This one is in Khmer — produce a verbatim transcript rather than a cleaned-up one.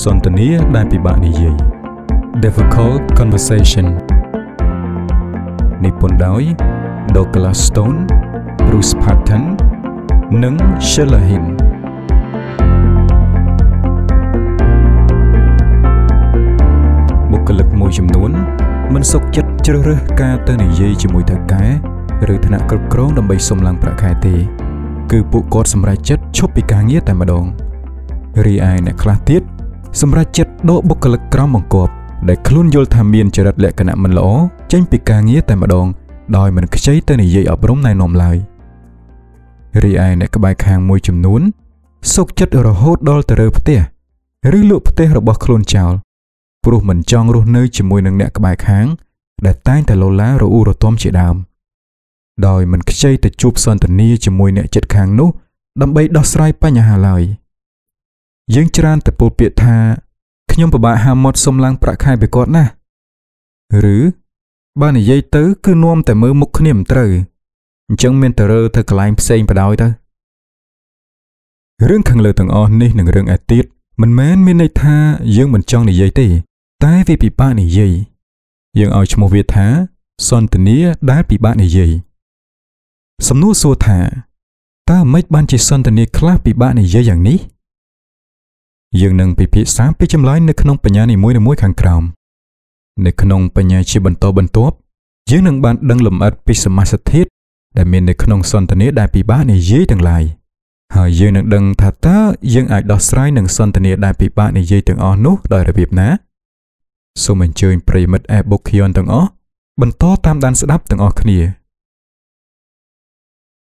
សន្ទនាដែលពិបាកនិយាយ Difficult Conversation និពន្ធដោយ Douglas Stone, Bruce Patton និង Sheila Hinn បុគ្គលិកមួយចំនួនមិនសុខចិត្តជ្រើសរើសការទៅនិយាយជាមួយថៅកែឬថ្នាក់គ្រប់គ្រងដើម្បីសុំឡើងប្រាក់ខែទេគឺពួកគាត់សម្រេចចិត្តឈប់ពីការងារតែម្ដងរីឯអ្នកខ្លះទៀតសម្រេចចិត្តដកបុគ្គលិកក្រោមបង្គាប់ដែលខ្លួនយល់ថាមានចរិតលក្ខណៈមិនល្អចេញពីការងារតែម្ដងដោយមិនខ្ចីទៅនិយាយអប់រំណែនាំឡើយរីឯអ្នកក្បែរខាងមួយចំនួនសុខចិត្តរហូតដល់ទៅរើផ្ទះឬលក់ផ្ទះរបស់ខ្លួនចោលព្រោះមិនចង់រស់នៅជាមួយនឹងអ្នកក្បែរខាងដែលតែងតែលោឡារអ៊ូរទាំជាដើមដោយមិនខ្ចីទៅជួបសន្ទនាជាមួយអ្នកជិតខាងនោះដើម្បីដោះស្រាយបញ្ហាឡើយយើងច្រើនតែពោលពាក្យថាខ្ញុំពិបាកហាមាត់សុំឡើងប្រាក់ខែពីគាត់ណាឬបើនិយាយទៅគឺនាំតែមើលមុខគ្នាមិនត្រូវអញ្ចឹងមានតែរើទៅកន្លែងផ្សេងបដ ாய் ទៅរឿងខាងលើទាំងអស់នេះនិងរឿងឯទៀតមិនមែនមានន័យថាយើងមិនចង់និយាយទេតែវាពិបាកនិយាយយើងឲ្យឈ្មោះវាថាសន្ទនាដែលពិបាកនិយាយសំណួរសួរថាតើមិនបានជាសន្ទនាខ្លះពិបាកនិយាយយ៉ាងនេះយើងនឹងពិភាក្សាពីចម្លើយនៅក្នុងបញ្ញានីមួយៗខាងក្រោមនៅក្នុងបញ្ញាជាបន្តបន្ទាប់យើងនឹងបានដឹងលម្អិតពីសមាសធាតុដែលមាននៅក្នុងសន្ទនាដែលពិបាកនិយាយទាំងឡាយហើយយើងនឹងដឹងថាតើយើងអាចដោះស្រាយនឹងសន្ទនាដែលពិបាកនិយាយទាំងអស់នោះដោយរបៀបណាសូមអញ្ជើញប្រិយមិត្ត Ebook ទាំងអស់បន្តតាមដានស្ដាប់ទាំងអស់គ្នា